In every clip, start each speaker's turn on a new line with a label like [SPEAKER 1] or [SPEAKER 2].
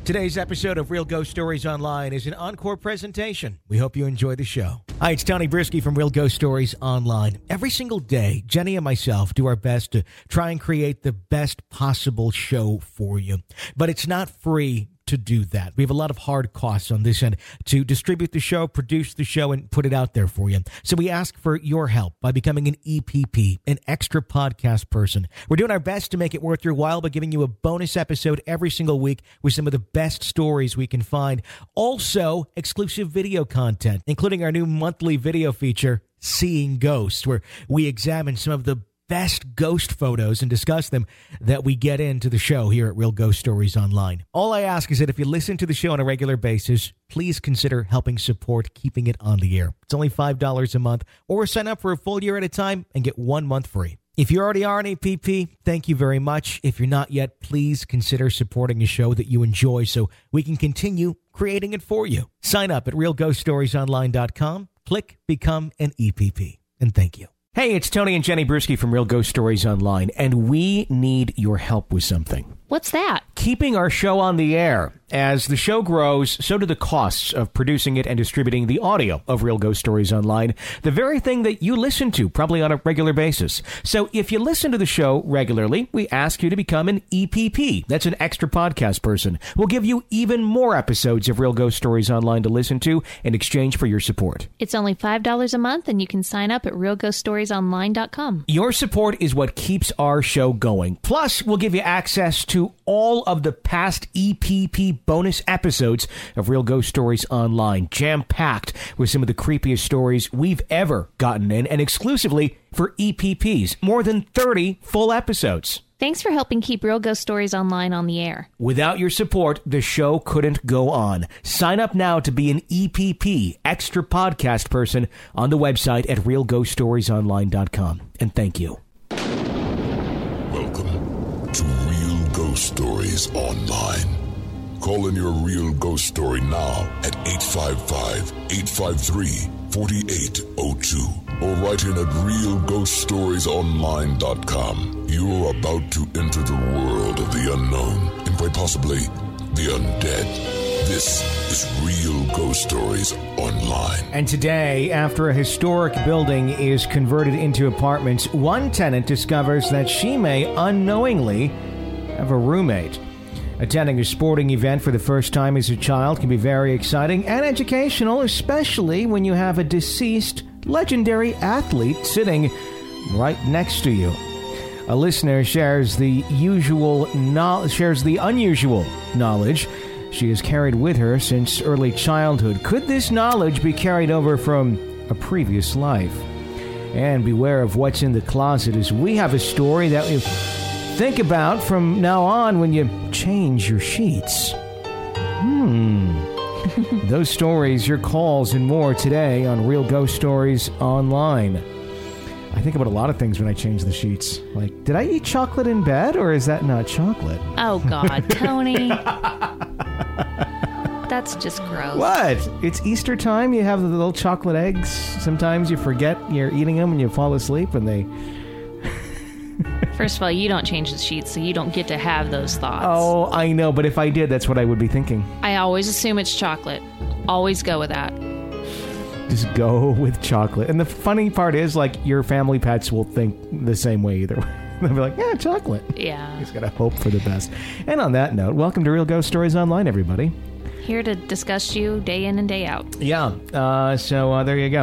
[SPEAKER 1] Today's episode of Real Ghost Stories Online is an encore presentation. We hope you enjoy the show. Hi, it's Tony Brisky from Real Ghost Stories Online. Every single day, Jenny and myself do our best to try and create the best possible show for you. But it's not free to do that. We have a lot of hard costs on this end to distribute the show, produce the show, and put it out there for you. So we ask for your help by becoming an EPP, an extra podcast person. We're doing our best to make it worth your while by giving you a bonus episode every single week with some of the best stories we can find. Also, exclusive video content, including our new monthly video feature, Seeing Ghosts, where we examine some of the best ghost photos and discuss them that we get into the show here at Real Ghost Stories Online. All I ask is that if you listen to the show on a regular basis, please consider helping support keeping it on the air. It's only $5 a month, or sign up for a full year at a time and get 1 month free. If you already are an APP, thank you very much. If you're not yet, please consider supporting a show that you enjoy so we can continue creating it for you. Sign up at realghoststoriesonline.com. Click Become an EPP. And thank you. Hey, it's Tony and Jenny Brewski from Real Ghost Stories Online, and we need your help with something.
[SPEAKER 2] What's that?
[SPEAKER 1] Keeping our show on the air. As the show grows, so do the costs of producing it and distributing the audio of Real Ghost Stories Online, the very thing that you listen to probably on a regular basis. So if you listen to the show regularly, we ask you to become an EPP. That's an extra podcast person. We'll give you even more episodes of Real Ghost Stories Online to listen to in exchange for your support.
[SPEAKER 2] It's only $5 a month, and you can sign up at realghoststoriesonline.com.
[SPEAKER 1] Your support is what keeps our show going. Plus, we'll give you access to all of the past EPP bonus episodes of Real Ghost Stories Online, jam-packed with some of the creepiest stories we've ever gotten in, and exclusively for EPPs, more than 30 full episodes.
[SPEAKER 2] Thanks for helping keep Real Ghost Stories Online on the air.
[SPEAKER 1] Without your support, the show couldn't go on. Sign up now to be an EPP, extra podcast person, on the website at realghoststoriesonline.com. And thank you.
[SPEAKER 3] Welcome to Real Ghost Stories Online. Call in your real ghost story now at 855-853-4802 or write in at realghoststoriesonline.com. You're about to enter the world of the unknown and quite possibly the undead. This is Real Ghost Stories Online.
[SPEAKER 1] And today, after a historic building is converted into apartments, one tenant discovers that she may unknowingly have a roommate. Attending a sporting event for the first time as a child can be very exciting and educational, especially when you have a deceased legendary athlete sitting right next to you. A listener shares the unusual knowledge she has carried with her since early childhood. Could this knowledge be carried over from a previous life? And beware of what's in the closet, as we have a story that we think about from now on when you change your sheets. Those stories, your calls, and more today on Real Ghost Stories Online. I think about a lot of things when I change the sheets. Like, did I eat chocolate in bed, or is that not chocolate?
[SPEAKER 2] Oh, God, Tony. That's just gross.
[SPEAKER 1] What? It's Easter time. You have the little chocolate eggs. Sometimes you forget you're eating them and you fall asleep and they...
[SPEAKER 2] First of all, you don't change the sheets, so you don't get to have those thoughts.
[SPEAKER 1] Oh, I know, but if I did, that's what I would be thinking.
[SPEAKER 2] I always assume it's chocolate. Always go with that.
[SPEAKER 1] Just go with chocolate. And the funny part is, like, your family pets will think the same way either way. They'll be like, yeah, chocolate.
[SPEAKER 2] Yeah.
[SPEAKER 1] You just gotta hope for the best. And on that note, welcome to Real Ghost Stories Online, everybody.
[SPEAKER 2] Here to discuss you day in and day out.
[SPEAKER 1] Yeah, so there you go.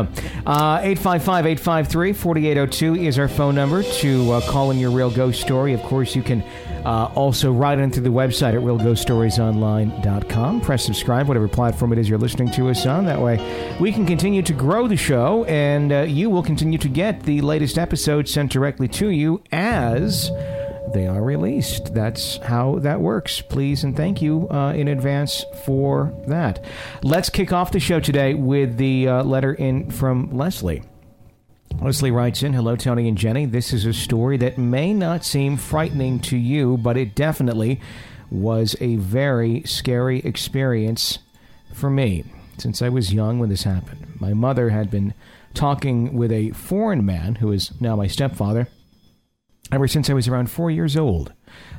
[SPEAKER 1] 855-853-4802 is our phone number to call in your real ghost story. Of course, you can also write in through the website at realghoststoriesonline.com. Press subscribe, whatever platform it is you're listening to us on. That way, we can continue to grow the show, and you will continue to get the latest episodes sent directly to you as they are released. That's how that works. Please and thank you in advance for that. Let's kick off the show today with the letter in from Leslie. Leslie writes in, hello, Tony and Jenny. This is a story that may not seem frightening to you, but it definitely was a very scary experience for me since I was young when this happened. My mother had been talking with a foreign man who is now my stepfather ever since I was around 4 years old.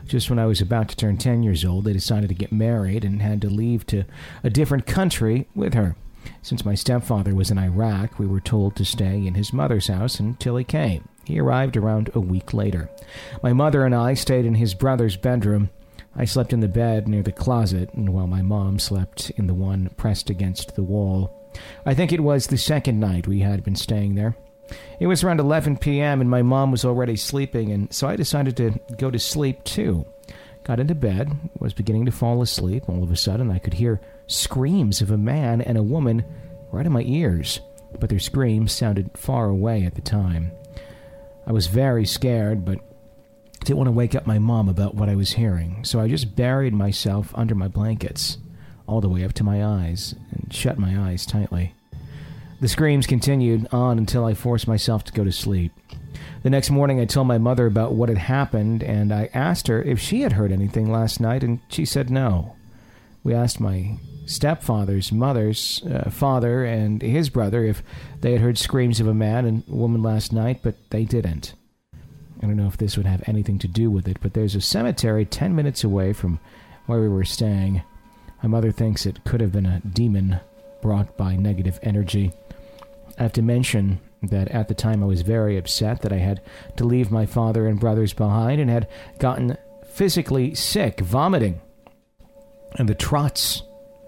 [SPEAKER 1] Just when I was about to turn 10 years old, they decided to get married and had to leave to a different country with her. Since my stepfather was in Iraq, we were told to stay in his mother's house until he came. He arrived around a week later. My mother and I stayed in his brother's bedroom. I slept in the bed near the closet, and while my mom slept in the one pressed against the wall. I think it was the second night we had been staying there. It was around 11 p.m., and my mom was already sleeping, and so I decided to go to sleep, too. Got into bed, was beginning to fall asleep. All of a sudden, I could hear screams of a man and a woman right in my ears, but their screams sounded far away at the time. I was very scared, but didn't want to wake up my mom about what I was hearing, so I just buried myself under my blankets, all the way up to my eyes, and shut my eyes tightly. The screams continued on until I forced myself to go to sleep. The next morning, I told my mother about what had happened, and I asked her if she had heard anything last night, and she said no. We asked my stepfather's mother's father and his brother if they had heard screams of a man and a woman last night, but they didn't. I don't know if this would have anything to do with it, but there's a cemetery 10 minutes away from where we were staying. My mother thinks it could have been a demon brought by negative energy. I have to mention that at the time I was very upset that I had to leave my father and brothers behind and had gotten physically sick, vomiting, and the trots.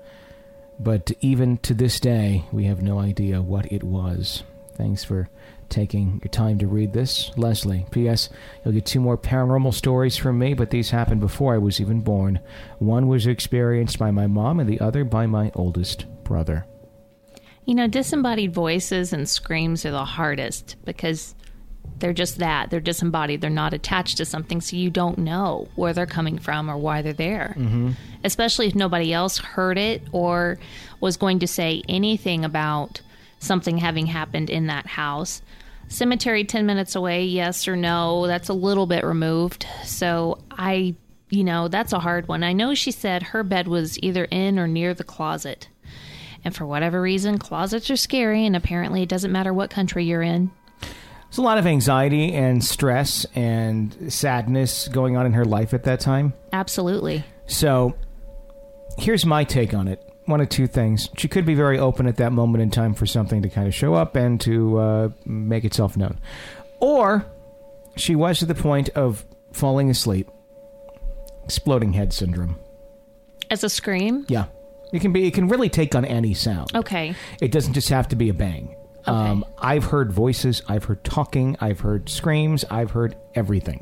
[SPEAKER 1] But even to this day, we have no idea what it was. Thanks for taking your time to read this. Leslie, P.S. You'll get 2 more paranormal stories from me, but these happened before I was even born. One was experienced by my mom and the other by my oldest brother.
[SPEAKER 2] You know, disembodied voices and screams are the hardest because they're just that. They're disembodied. They're not attached to something, so you don't know where they're coming from or why they're there. Mm-hmm. Especially if nobody else heard it or was going to say anything about something having happened in that house. Cemetery 10 minutes away, yes or no, that's a little bit removed. So that's a hard one. I know she said her bed was either in or near the closet. And for whatever reason, closets are scary, and apparently it doesn't matter what country you're in.
[SPEAKER 1] There's a lot of anxiety and stress and sadness going on in her life at that time.
[SPEAKER 2] Absolutely.
[SPEAKER 1] So here's my take on it. One of 2 things. She could be very open at that moment in time for something to kind of show up and to make itself known. Or she was to the point of falling asleep. Exploding head syndrome.
[SPEAKER 2] As a scream?
[SPEAKER 1] Yeah. It can really take on any sound.
[SPEAKER 2] Okay.
[SPEAKER 1] It doesn't just have to be a bang. Okay. I've heard voices, I've heard talking, I've heard screams, I've heard everything.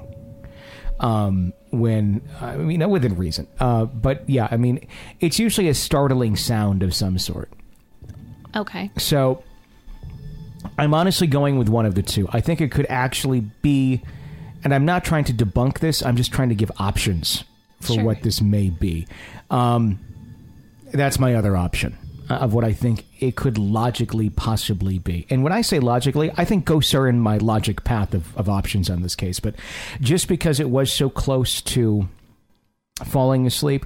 [SPEAKER 1] Within reason. But yeah, I mean, it's usually a startling sound of some sort.
[SPEAKER 2] Okay.
[SPEAKER 1] So I'm honestly going with one of the 2. I think it could actually be, and I'm not trying to debunk this, I'm just trying to give options for what this may be. That's my other option of what I think it could logically possibly be. And when I say logically, I think ghosts are in my logic path of options on this case. But just because it was so close to falling asleep,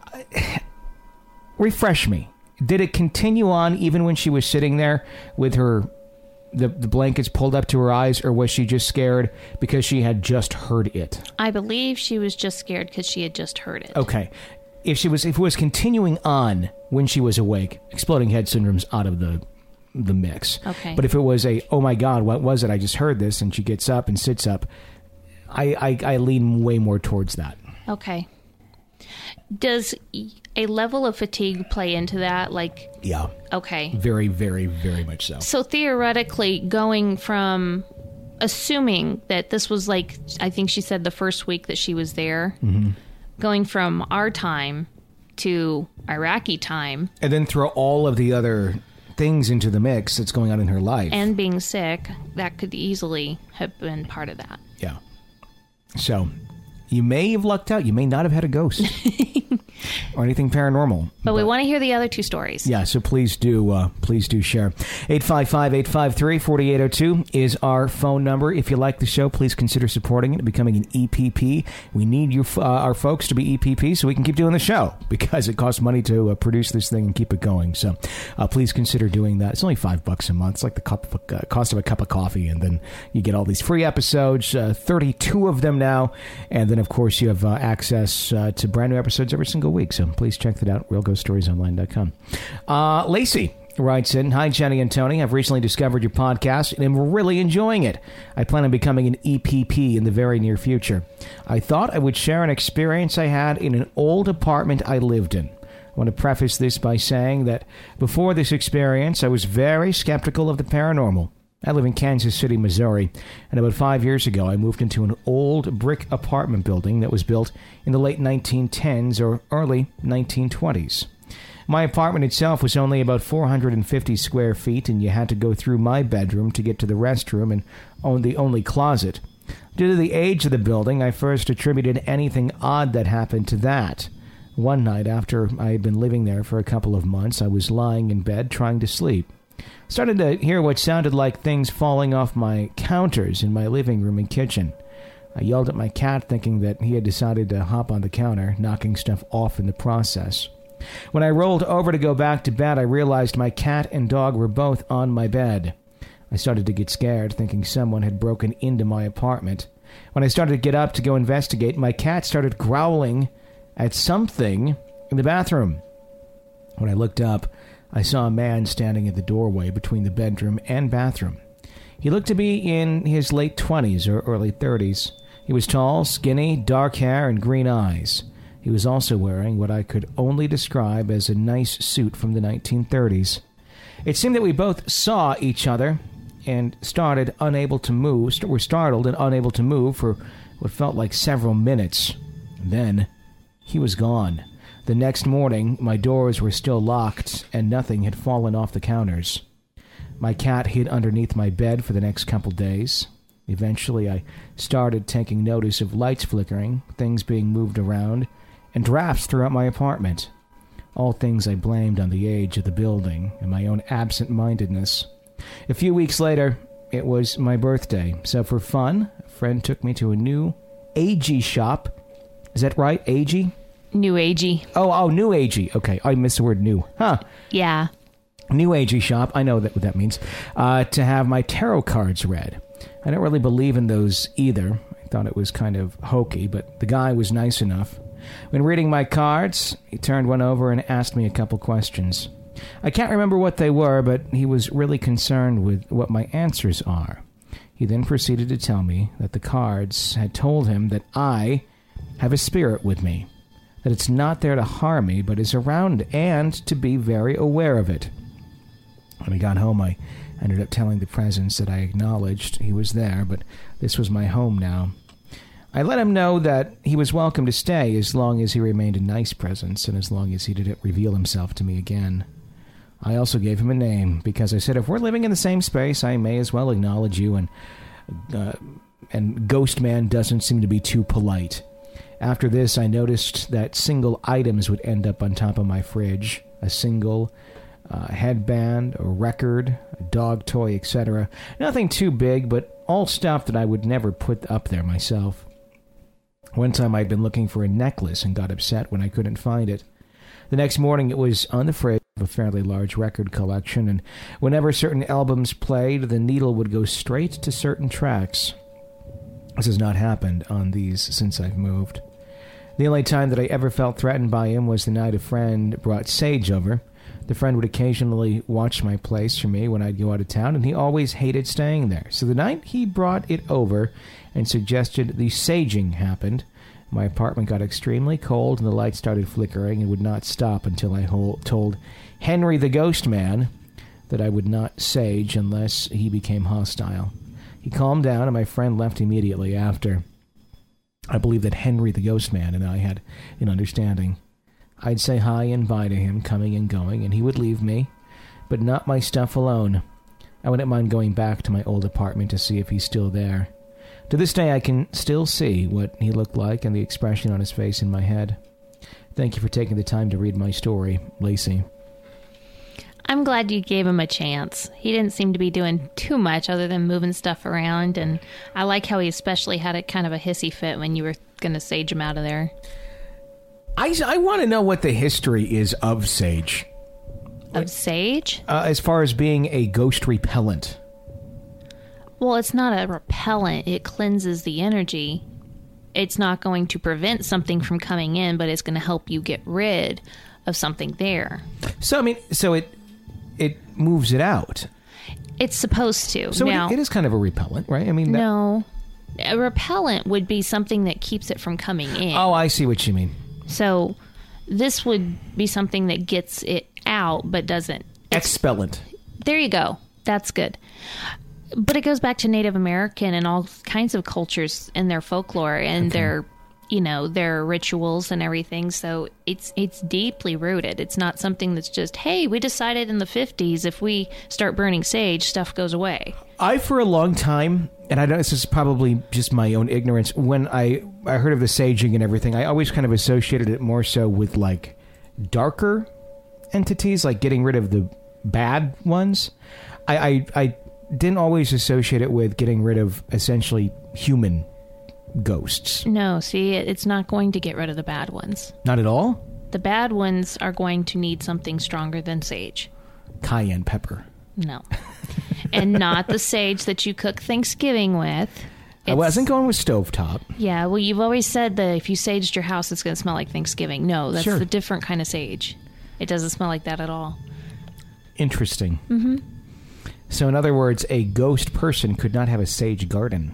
[SPEAKER 1] refresh me. Did it continue on even when she was sitting there with the blankets pulled up to her eyes, or was she just scared because she had just heard it?
[SPEAKER 2] I believe she was just scared because she had just heard it.
[SPEAKER 1] Okay. If it was continuing on when she was awake, exploding head syndrome's out of the mix.
[SPEAKER 2] Okay.
[SPEAKER 1] But if it was oh my God, what was it? I just heard this, and she gets up and sits up, I lean way more towards that.
[SPEAKER 2] Okay. Does a level of fatigue play into that?
[SPEAKER 1] Yeah.
[SPEAKER 2] Okay.
[SPEAKER 1] Very, very, very much so.
[SPEAKER 2] So theoretically, going from assuming that this was I think she said the first week that she was there. Mm-hmm. Going from our time to Iraqi time.
[SPEAKER 1] And then throw all of the other things into the mix that's going on in her life.
[SPEAKER 2] And being sick, that could easily have been part of that.
[SPEAKER 1] Yeah. So, you may have lucked out. You may not have had a ghost. or anything paranormal.
[SPEAKER 2] But we want to hear the other two stories.
[SPEAKER 1] Yeah, so please do share. 855-853-4802 is our phone number. If you like the show, please consider supporting it and becoming an EPP. We need you, our folks, to be EPP so we can keep doing the show, because it costs money to produce this thing and keep it going. So please consider doing that. It's only $5 a month. It's like the cost of a cup of coffee, and then you get all these free episodes, 32 of them now, and then, of course, you have access to brand new episodes every single week. So please check that out, realghoststoriesonline.com. Lacey writes in, "Hi, Jenny and Tony. I've recently discovered your podcast and am really enjoying it. I plan on becoming an EPP in the very near future. I thought I would share an experience I had in an old apartment I lived in. I want to preface this by saying that before this experience, I was very skeptical of the paranormal. I live in Kansas City, Missouri, and about 5 years ago, I moved into an old brick apartment building that was built in the late 1910s or early 1920s. My apartment itself was only about 450 square feet, and you had to go through my bedroom to get to the restroom and own the only closet. Due to the age of the building, I first attributed anything odd that happened to that. One night, after I had been living there for a couple of months, I was lying in bed trying to sleep. Started to hear what sounded like things falling off my counters in my living room and kitchen. I yelled at my cat, thinking that he had decided to hop on the counter, knocking stuff off in the process. When I rolled over to go back to bed, I realized my cat and dog were both on my bed. I started to get scared, thinking someone had broken into my apartment. When I started to get up to go investigate, my cat started growling at something in the bathroom. When I looked up, I saw a man standing at the doorway between the bedroom and bathroom. He looked to be in his late 20s or early 30s. He was tall, skinny, dark hair, and green eyes. He was also wearing what I could only describe as a nice suit from the 1930s. It seemed that we both saw each other and were startled and unable to move for what felt like several minutes. Then he was gone. The next morning, my doors were still locked, and nothing had fallen off the counters. My cat hid underneath my bed for the next couple days. Eventually, I started taking notice of lights flickering, things being moved around, and drafts throughout my apartment. All things I blamed on the age of the building and my own absent-mindedness. A few weeks later, it was my birthday, so for fun, a friend took me to a new agey shop. Is that right, agey?
[SPEAKER 2] New agey.
[SPEAKER 1] Oh, new agey. Okay, I missed the word new. Huh.
[SPEAKER 2] Yeah.
[SPEAKER 1] New agey shop. I know what that means. To have my tarot cards read. I don't really believe in those either. I thought it was kind of hokey, but the guy was nice enough. When reading my cards, he turned one over and asked me a couple questions. I can't remember what they were, but he was really concerned with what my answers are. He then proceeded to tell me that the cards had told him that I have a spirit with me, that it's not there to harm me, but is around, and to be very aware of it. When I got home, I ended up telling the presence that I acknowledged he was there, but this was my home now. I let him know that he was welcome to stay as long as he remained a nice presence and as long as he didn't reveal himself to me again. I also gave him a name, because I said, if we're living in the same space, I may as well acknowledge you, and Ghost Man doesn't seem to be too polite. After this, I noticed that single items would end up on top of my fridge. A single headband, a record, a dog toy, etc. Nothing too big, but all stuff that I would never put up there myself. One time I'd been looking for a necklace and got upset when I couldn't find it. The next morning it was on the fridge of a fairly large record collection, and whenever certain albums played, the needle would go straight to certain tracks. This has not happened on these since I've moved. The only time that I ever felt threatened by him was the night a friend brought sage over. The friend would occasionally watch my place for me when I'd go out of town, and he always hated staying there. So the night he brought it over and suggested the saging happened, my apartment got extremely cold and the lights started flickering and would not stop until I told Henry the Ghost Man that I would not sage unless he became hostile. He calmed down and my friend left immediately after. I believe that Henry the Ghost Man and I had an understanding. I'd say hi and bye to him, coming and going, and he would leave me, but not my stuff alone. I wouldn't mind going back to my old apartment to see if he's still there. To this day, I can still see what he looked like and the expression on his face in my head. Thank you for taking the time to read my story, Lacey.
[SPEAKER 2] I'm glad you gave him a chance. He didn't seem to be doing too much other than moving stuff around, and I like how he especially had a kind of a hissy fit when you were going to sage him out of there.
[SPEAKER 1] I want to know what the history is of sage.
[SPEAKER 2] Of sage?
[SPEAKER 1] As far as being a ghost repellent.
[SPEAKER 2] Well, it's not a repellent. It cleanses the energy. It's not going to prevent something from coming in, but it's going to help you get rid of something there.
[SPEAKER 1] So, I mean, it moves it out.
[SPEAKER 2] It's supposed to.
[SPEAKER 1] So
[SPEAKER 2] now,
[SPEAKER 1] it is kind of a repellent, right? I mean,
[SPEAKER 2] no. A repellent would be something that keeps it from coming in.
[SPEAKER 1] Oh, I see what you mean.
[SPEAKER 2] So this would be something that gets it out but doesn't.
[SPEAKER 1] Expellant.
[SPEAKER 2] There you go. That's good. But it goes back to Native American and all kinds of cultures and their folklore and their rituals and everything. So it's deeply rooted. It's not something that's just, hey, we decided in the 50s if we start burning sage, stuff goes away. For a long time, and I know this is probably just my own ignorance, when I heard of the saging and everything, I always kind of associated it more so with like darker entities, like getting rid of the bad ones. I didn't always associate it with getting rid of essentially human ghosts. No, see, it's not going to get rid of the bad ones. Not at all? The bad ones are going to need something stronger than sage. Cayenne pepper. No. And not the sage that you cook Thanksgiving with. I wasn't going with stovetop. Yeah, well, you've always said that if you saged your house, it's going to smell like Thanksgiving. No, that's a different kind of sage. It doesn't smell like that at all. Interesting. Mm-hmm. So in other words, a ghost person could not have a sage garden.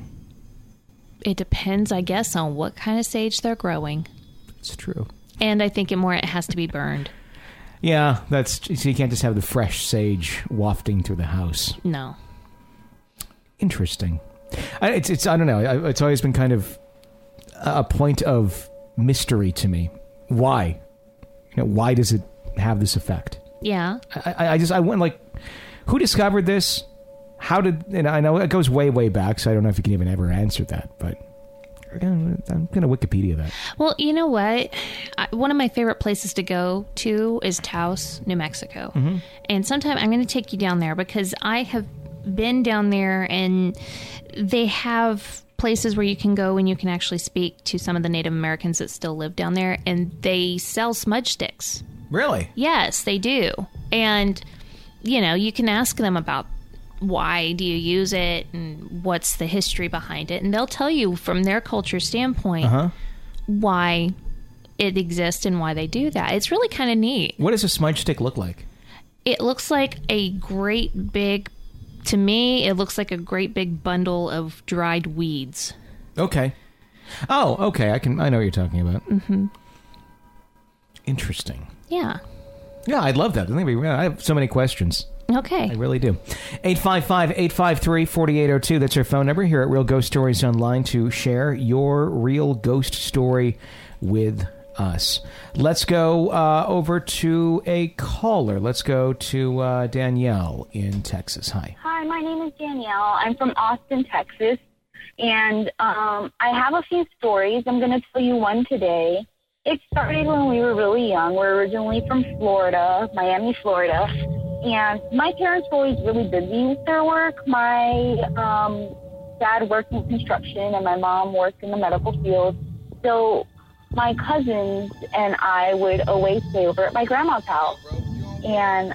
[SPEAKER 2] It depends, I guess, on what kind of sage they're growing. It's true. And I think it has to be burned. Yeah, so you can't just have the fresh sage wafting through the house. No. Interesting. I don't know. It's always been kind of a point of mystery to me. Why? Why does it have this effect? Yeah. I went like, who discovered this? How did, and I know it goes way, way back, so I don't know if you can even ever answer that, but I'm going to Wikipedia that. Well, you know what? One of my favorite places to go to is Taos, New Mexico. Mm-hmm. And sometime I'm going to take you down there because I have been down there and they have places where you can go and you can actually speak to some of the Native Americans that still live down there, and they sell smudge sticks. Really? Yes, they do. And, you can ask them about why do you use it and what's the history behind it, and they'll tell you from their culture standpoint why it exists and why they do that. It's really kind of neat. What does a smudge stick look like? It looks like a great big, to me, it looks like a great big bundle of dried weeds. Okay. Oh, okay. I know what you're talking about. Mm-hmm. Interesting. Yeah. Yeah, I'd love that. I have so many questions. Okay. I really do. 855-853-4802. That's our phone number here at Real Ghost Stories Online to share your real ghost story with us. Let's go over to a caller. Let's go to Danielle in Texas. Hi.
[SPEAKER 4] Hi, my name is Danielle. I'm from Austin, Texas. And I have a few stories. I'm going to tell you one today. It started when we were really young. We're originally from Florida, Miami, Florida. And my parents were always really busy with their work. My dad worked in construction and my mom worked in the medical field. So my cousins and I would always stay over at my grandma's house. And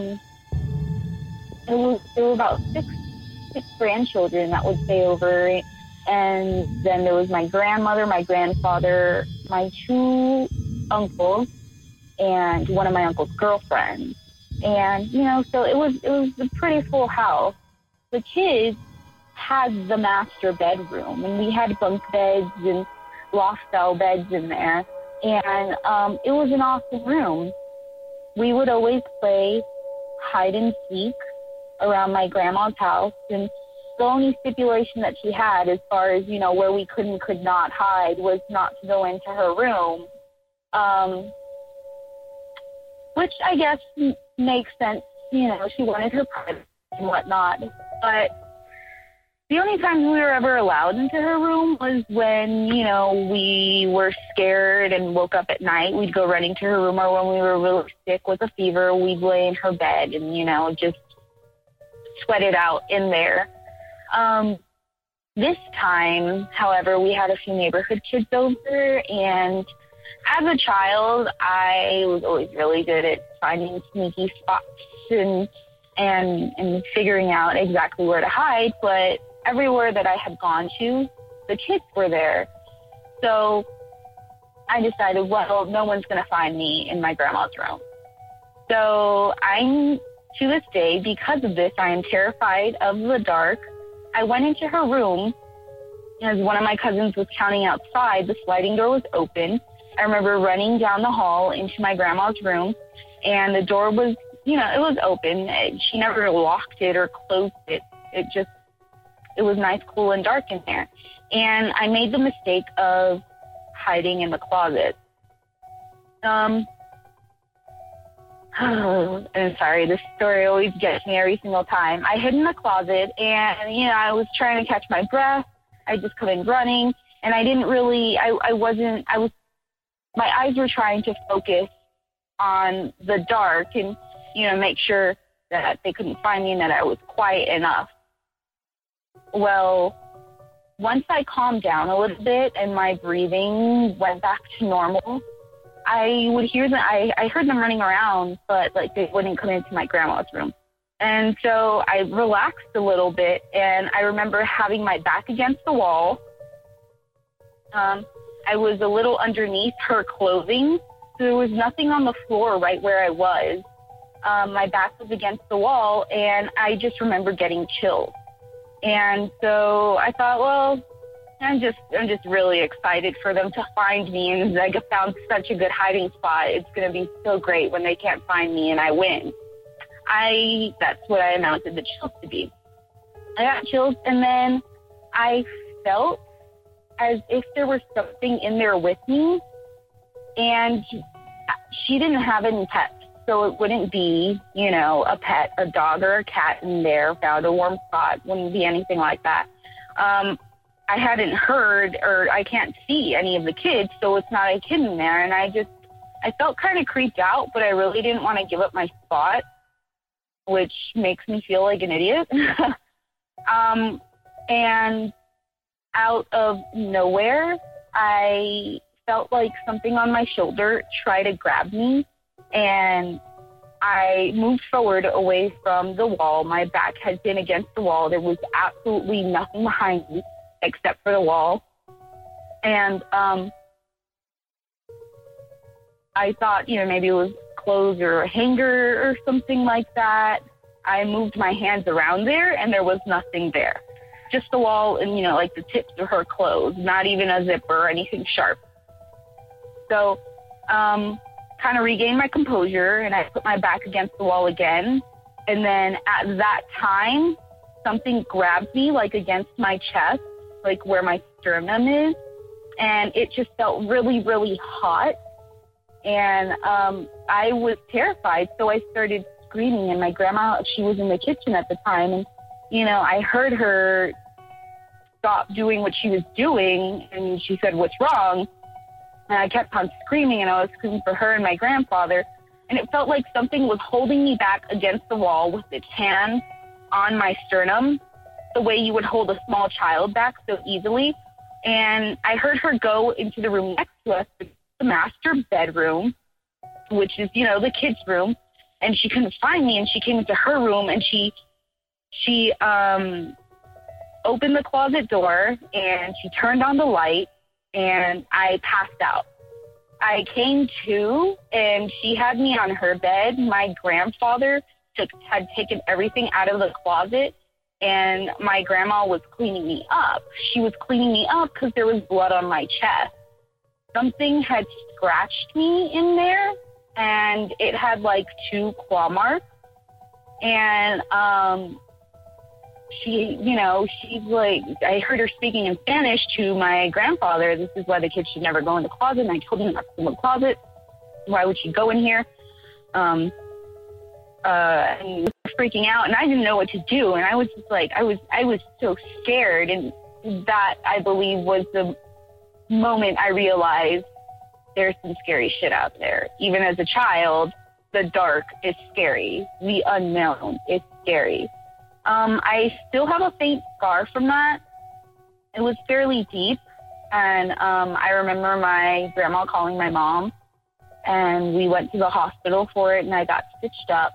[SPEAKER 4] there were about six grandchildren that would stay over. And then there was my grandmother, my grandfather, my two uncles, and one of my uncle's girlfriends. And, so it was a pretty full house. The kids had the master bedroom, and we had bunk beds and loft-style beds in there. And it was an awesome room. We would always play hide and seek around my grandma's house, and the only stipulation that she had as far as, where we could not hide was not to go into her room, which I guess makes sense. She wanted her privacy and whatnot. But The only times we were ever allowed into her room was when, we were scared and woke up at night. We'd go running to her room, or when we were really sick with a fever, we'd lay in her bed and, just sweat it out in there. This time, however, we had a few neighborhood kids over, and as a child, I was always really good at finding sneaky spots and figuring out exactly where to hide, but everywhere that I had gone to, the kids were there. So I decided, well, no one's going to find me in my grandma's room. So to this day, because of this, I am terrified of the dark. I went into her room as one of my cousins was counting outside. The sliding door was open. I remember running down the hall into my grandma's room, and the door was, it was open. She never locked it or closed it. It was nice, cool, and dark in there. And I made the mistake of hiding in the closet. I'm sorry, this story always gets me every single time. I hid in the closet, and, I was trying to catch my breath. I just come in running, and I didn't really, my eyes were trying to focus on the dark and, make sure that they couldn't find me and that I was quiet enough. Well, once I calmed down a little bit and my breathing went back to normal, I would hear them. I heard them running around, but they wouldn't come into my grandma's room. And so I relaxed a little bit, and I remember having my back against the wall. I was a little underneath her clothing, so there was nothing on the floor right where I was. My back was against the wall, and I just remember getting chills. And so I thought, well, I'm just really excited for them to find me, and I found such a good hiding spot. It's going to be so great when they can't find me and I win. That's what I amounted the chills to be. I got chills, and then I felt as if there was something in there with me, and she didn't have any pets, so it wouldn't be, a pet, a dog or a cat in there, found a warm spot, wouldn't be anything like that. I hadn't heard, or I can't see any of the kids, so it's not a kid in there, and I felt kind of creeped out, but I really didn't want to give up my spot, which makes me feel like an idiot. And out of nowhere, I felt like something on my shoulder try to grab me, and I moved forward away from the wall. My back had been against the wall. There was absolutely nothing behind me except for the wall. And I thought, maybe it was clothes or a hanger or something like that. I moved my hands around there, and there was nothing there. Just the wall and, the tips of her clothes, not even a zipper or anything sharp. So, kind of regained my composure, and I put my back against the wall again. And then at that time, something grabbed me, against my chest, where my sternum is. And it just felt really, really hot. And I was terrified, so I started screaming. And my grandma, she was in the kitchen at the time, and I heard her stop doing what she was doing, and she said, "What's wrong?" And I kept on screaming, and I was screaming for her and my grandfather, and it felt like something was holding me back against the wall with its hand on my sternum, the way you would hold a small child back so easily. And I heard her go into the room next to us, the master bedroom, which is, the kids' room, and she couldn't find me, and she came into her room, and she opened the closet door, and she turned on the light, and I passed out. I came to, and she had me on her bed. My grandfather had taken everything out of the closet, and my grandma was cleaning me up. She was cleaning me up because there was blood on my chest. Something had scratched me in there, and it had 2 claw marks. And she's I heard her speaking in Spanish to my grandfather. This is why the kids should never go in the closet. And I told him not to go in the closet. Why would she go in here? And freaking out, and I didn't know what to do. And I was just like, I was so scared. And that, I believe, was the moment I realized there's some scary shit out there. Even as a child, the dark is scary. The unknown is scary. I still have a faint scar from that. It was fairly deep. And I remember my grandma calling my mom, and we went to the hospital for it, and I got stitched up.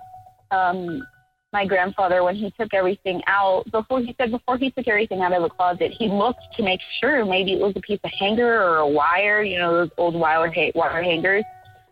[SPEAKER 4] My grandfather, when he took everything out, before he took everything out of the closet, he looked to make sure maybe it was a piece of hanger or a wire, you know, those old wire hangers.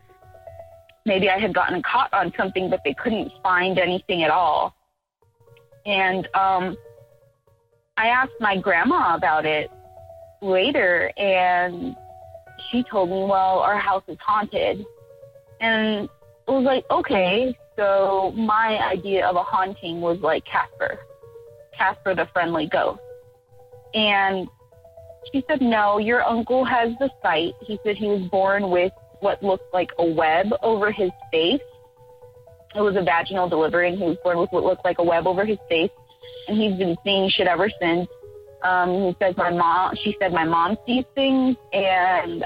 [SPEAKER 4] Maybe I had gotten caught on something, but they couldn't find anything at all. And I asked my grandma about it later, and she told me, well, our house is haunted. And I was like, okay. So my idea of a haunting was like Casper the friendly ghost. And she said, no, your uncle has the sight. He said he was born with what looked like a web over his face. It was a vaginal delivery, and he was born with what looked like a web over his face. And he's been seeing shit ever since. He says she said my mom sees things, and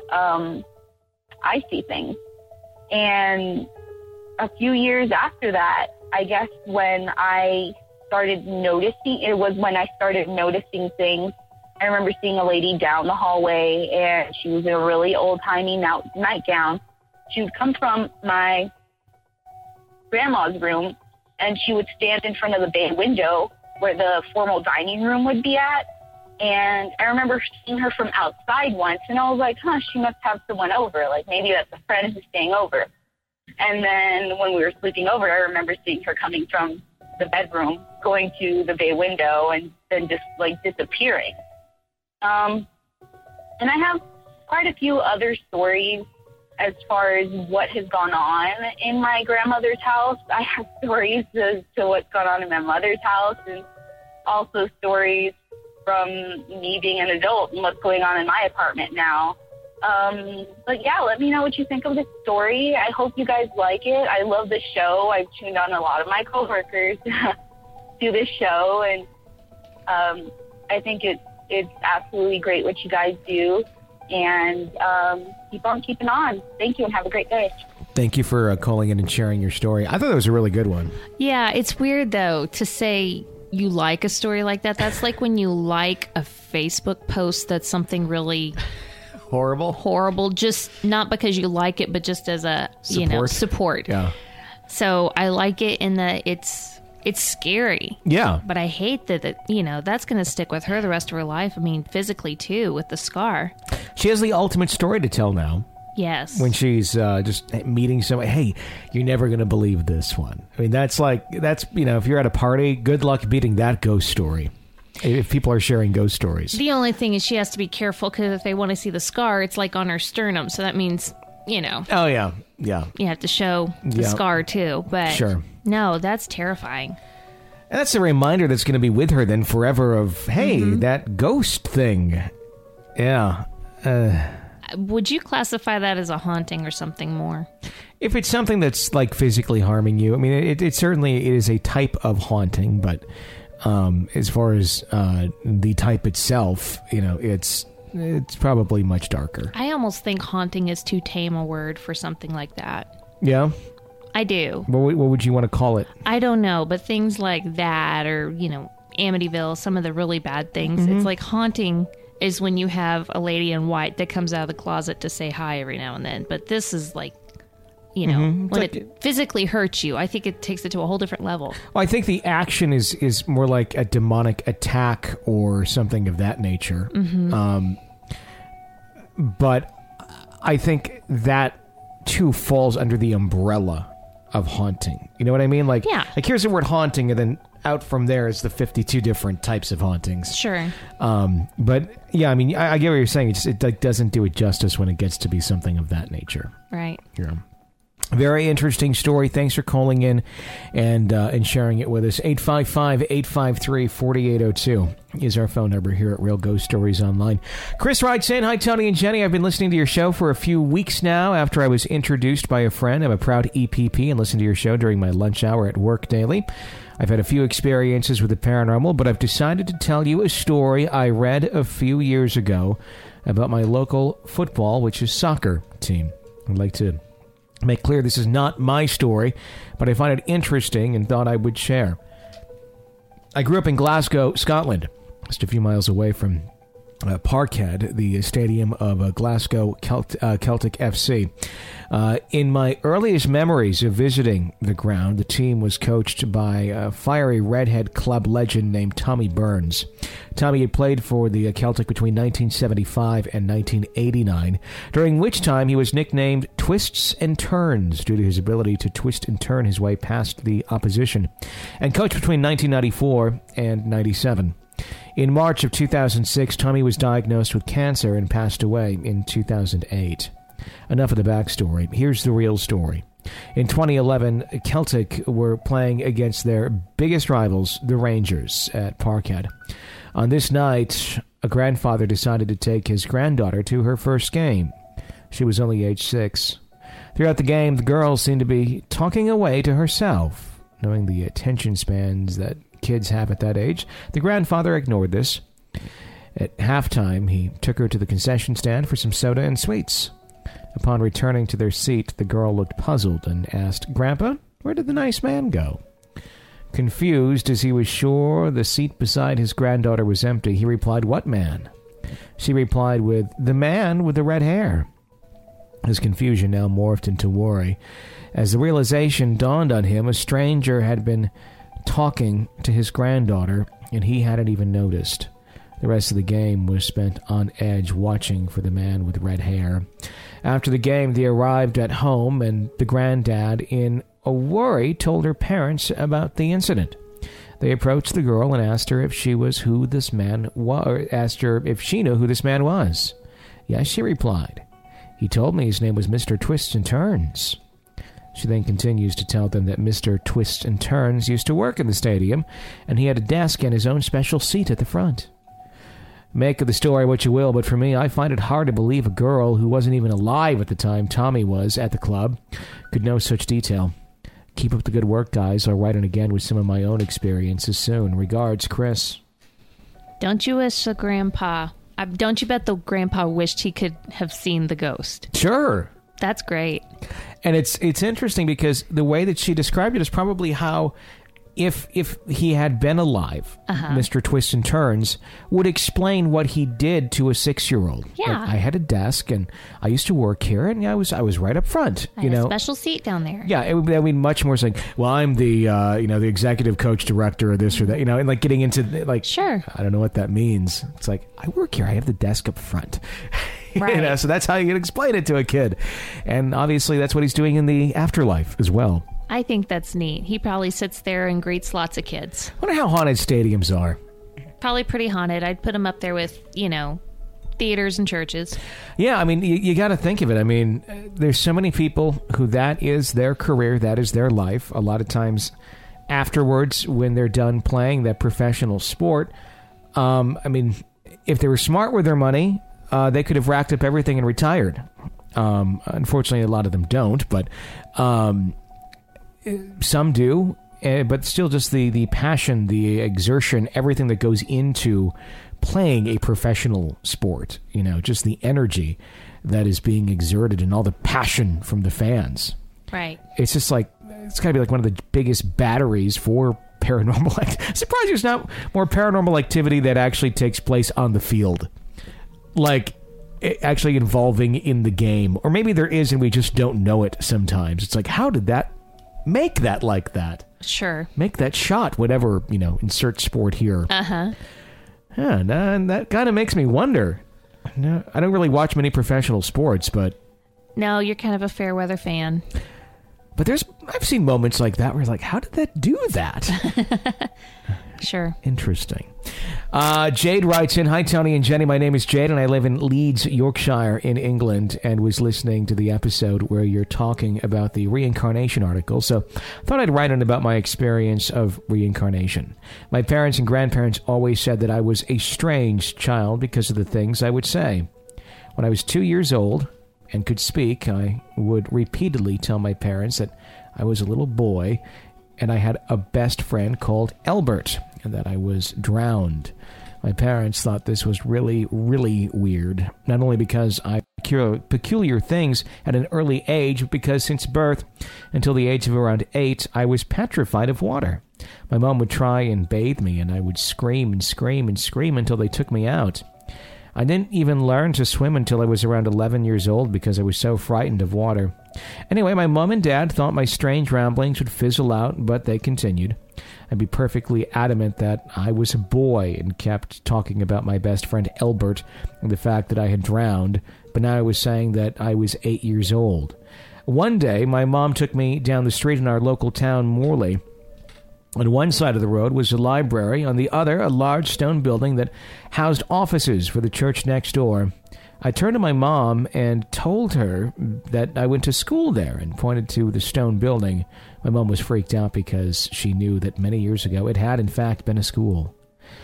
[SPEAKER 4] I see things. And a few years after that, I guess when I started noticing things. I remember seeing a lady down the hallway, and she was in a really old-timey nightgown. She would come from my grandma's room, and she would stand in front of the bay window where the formal dining room would be at. And I remember seeing her from outside once, and I was like, she must have someone over. Like, maybe that's a friend who's staying over. And then when we were sleeping over, I remember seeing her coming from the bedroom, going to the bay window, and then just, like, disappearing. And I have quite a few other stories as far as what has gone on in my grandmother's house. I have stories as to what's gone on in my mother's house, and also stories from me being an adult and what's going on in my apartment now. But yeah, let me know what you think of this story. I hope you guys like it. I love the show. I've tuned on a lot of my coworkers to this show, and I think it's absolutely great what you guys do. And keep on keeping on. Thank you, and have a great day.
[SPEAKER 1] Thank you for calling in and sharing your story. I thought that was a really good one.
[SPEAKER 2] Yeah, it's weird, though, to say you like a story like that. That's like when you like a Facebook post that's something really horrible, just not because you like it, but just as a support. Yeah. So I like it in that it's scary. Yeah. But I hate that that's going to stick with her the rest of her life. I mean, physically too, with the scar.
[SPEAKER 1] She has the ultimate story to tell now.
[SPEAKER 2] Yes.
[SPEAKER 1] When she's just meeting somebody, hey, you're never going to believe this one. I mean, that's if you're at a party, good luck beating that ghost story. If people are sharing ghost stories.
[SPEAKER 2] The only thing is she has to be careful, because if they want to see the scar, it's like on her sternum. So that means,
[SPEAKER 1] Oh, yeah. Yeah.
[SPEAKER 2] You have to show the scar too. But
[SPEAKER 1] sure.
[SPEAKER 2] No, that's terrifying.
[SPEAKER 1] And that's a reminder that's going to be with her then forever of, hey, that ghost thing. Yeah.
[SPEAKER 2] Would you classify that as a haunting or something more?
[SPEAKER 1] If it's something that's like physically harming you, I mean, it certainly is a type of haunting, but as far as the type itself, it's probably much darker.
[SPEAKER 2] I almost think haunting is too tame a word for something like that.
[SPEAKER 1] Yeah?
[SPEAKER 2] I do.
[SPEAKER 1] What would you want to call it?
[SPEAKER 2] I don't know, but things like that, or, Amityville, some of the really bad things, it's like haunting is when you have a lady in white that comes out of the closet to say hi every now and then. But this is like, when it physically hurts you, I think it takes it to a whole different level.
[SPEAKER 1] Well, I think the action is more like a demonic attack or something of that nature. But I think that, too, falls under the umbrella of haunting. You know what I mean? Like, here's the word haunting, and then out from there is the 52 different types of hauntings.
[SPEAKER 2] Sure.
[SPEAKER 1] But, yeah, I mean, I get what you're saying. It doesn't do it justice when it gets to be something of that nature.
[SPEAKER 2] Right.
[SPEAKER 1] Yeah. Very interesting story. Thanks for calling in and sharing it with us. 855-853-4802 is our phone number here at Real Ghost Stories Online. Chris writes in, "Hi, Tony and Jenny. I've been listening to your show for a few weeks now after I was introduced by a friend. I'm a proud EPP and listen to your show during my lunch hour at work daily. I've had a few experiences with the paranormal, but I've decided to tell you a story I read a few years ago about my local football, which is soccer team. I'd like to make clear this is not my story, but I find it interesting and thought I would share. I grew up in Glasgow, Scotland, just a few miles away from Parkhead, the stadium of Glasgow Celtic FC. In my earliest memories of visiting the ground, the team was coached by a fiery redhead club legend named Tommy Burns. Tommy had played for the Celtic between 1975 and 1989, during which time he was nicknamed Twists and Turns due to his ability to twist and turn his way past the opposition, and coached between 1994 and 97. In March of 2006, Tommy was diagnosed with cancer and passed away in 2008. Enough of the backstory. Here's the real story. In 2011, Celtic were playing against their biggest rivals, the Rangers, at Parkhead. On this night, a grandfather decided to take his granddaughter to her first game. She was only age 6. Throughout the game, the girl seemed to be talking away to herself. Knowing the attention spans that kids have at that age, the grandfather ignored this. At halftime, he took her to the concession stand for some soda and sweets. Upon returning to their seat, the girl looked puzzled and asked, "Grandpa, where did the nice man go?" Confused, as he was sure the seat beside his granddaughter was empty, he replied, "What man?" She replied with, "The man with the red hair." His confusion now morphed into worry. As the realization dawned on him, a stranger had been talking to his granddaughter, and he hadn't even noticed. The rest of the game was spent on edge watching for the man with red hair. After the game, they arrived at home, and the granddad, in a worry, told her parents about the incident. They approached the girl and asked her if she was who this man was, or asked her if she knew who this man was. "Yes," she replied. "He told me his name was Mr. Twists and Turns." She then continues to tell them that Mr. Twists and Turns used to work in the stadium, and he had a desk and his own special seat at the front. Make of the story what you will, but for me, I find it hard to believe a girl who wasn't even alive at the time Tommy was at the club could know such detail. Keep up the good work, guys. I'll write in again with some of my own experiences soon. Regards, Chris.
[SPEAKER 2] Don't you wish the grandpa... don't you bet the grandpa wished he could have seen the ghost?
[SPEAKER 1] Sure.
[SPEAKER 2] That's great.
[SPEAKER 1] And it's interesting because the way that she described it is probably how, if he had been alive, Mr. Twists and Turns would explain what he did to a 6-year-old.
[SPEAKER 2] Yeah.
[SPEAKER 1] Like, I had a desk, and I used to work here, and I was right up front.
[SPEAKER 2] I had a special seat down there.
[SPEAKER 1] Yeah, it would be much more like, well, I'm the the executive coach director of this or that, and like getting into like,
[SPEAKER 2] sure,
[SPEAKER 1] I don't know what that means. It's like, I work here, I have the desk up front.
[SPEAKER 2] Right.
[SPEAKER 1] So that's how you can explain it to a kid. And obviously that's what he's doing in the afterlife as well.
[SPEAKER 2] I think that's neat. He probably sits there and greets lots of kids.
[SPEAKER 1] I wonder how haunted stadiums are.
[SPEAKER 2] Probably pretty haunted. I'd put him up there with, theaters and churches.
[SPEAKER 1] Yeah, I mean, you got to think of it. I mean, there's so many people who that is their career, that is their life. A lot of times afterwards, when they're done playing that professional sport, I mean, if they were smart with their money, they could have racked up everything and retired. Unfortunately, a lot of them don't, but some do. But still, just the passion, the exertion, everything that goes into playing a professional sport, just the energy that is being exerted and all the passion from the fans.
[SPEAKER 2] Right.
[SPEAKER 1] It's just like, it's got to be like one of the biggest batteries for paranormal activity. Surprised there's not more paranormal activity that actually takes place on the field. Like, actually involving in the game. Or maybe there is and we just don't know it sometimes. It's like, how did that make that like that?
[SPEAKER 2] Sure.
[SPEAKER 1] Make that shot, whatever, insert sport here.
[SPEAKER 2] Uh-huh.
[SPEAKER 1] Yeah, and that kind of makes me wonder. No, I don't really watch many professional sports, but...
[SPEAKER 2] No, you're kind of a fair weather fan.
[SPEAKER 1] But I've seen moments like that where you're like, how did that do that?
[SPEAKER 2] Sure.
[SPEAKER 1] Interesting. Jade writes in, "Hi, Tony and Jenny. My name is Jade, and I live in Leeds, Yorkshire in England, and was listening to the episode where you're talking about the reincarnation article, so I thought I'd write in about my experience of reincarnation. My parents and grandparents always said that I was a strange child because of the things I would say. When I was 2 years old and could speak, I would repeatedly tell my parents that I was a little boy and I had a best friend called Albert and that I was drowned. My parents thought this was really, really weird, not only because I peculiar things at an early age, but because since birth until the age of around 8, I was petrified of water. My mom would try and bathe me, and I would scream and scream and scream until they took me out. I didn't even learn to swim until I was around 11 years old because I was so frightened of water. Anyway, my mom and dad thought my strange ramblings would fizzle out, but they continued. I'd be perfectly adamant that I was a boy and kept talking about my best friend Albert and the fact that I had drowned, but now I was saying that I was 8 years old. One day, my mom took me down the street in our local town, Morley. On one side of the road was a library, on the other, a large stone building that housed offices for the church next door. I turned to my mom and told her that I went to school there and pointed to the stone building. My mom was freaked out because she knew that many years ago it had, in fact, been a school.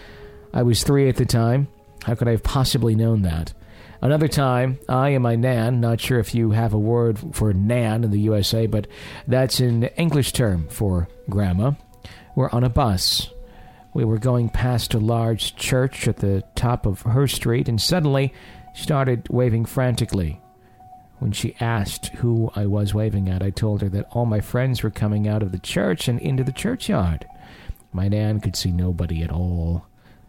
[SPEAKER 1] I was 3 at the time. How could I have possibly known that? Another time, I and my nan, not sure if you have a word for nan in the USA, but that's an English term for grandma, were on a bus. We were going past a large church at the top of her street, and suddenly she started waving frantically. When she asked who I was waving at, I told her that all my friends were coming out of the church and into the churchyard. My nan could see nobody at all.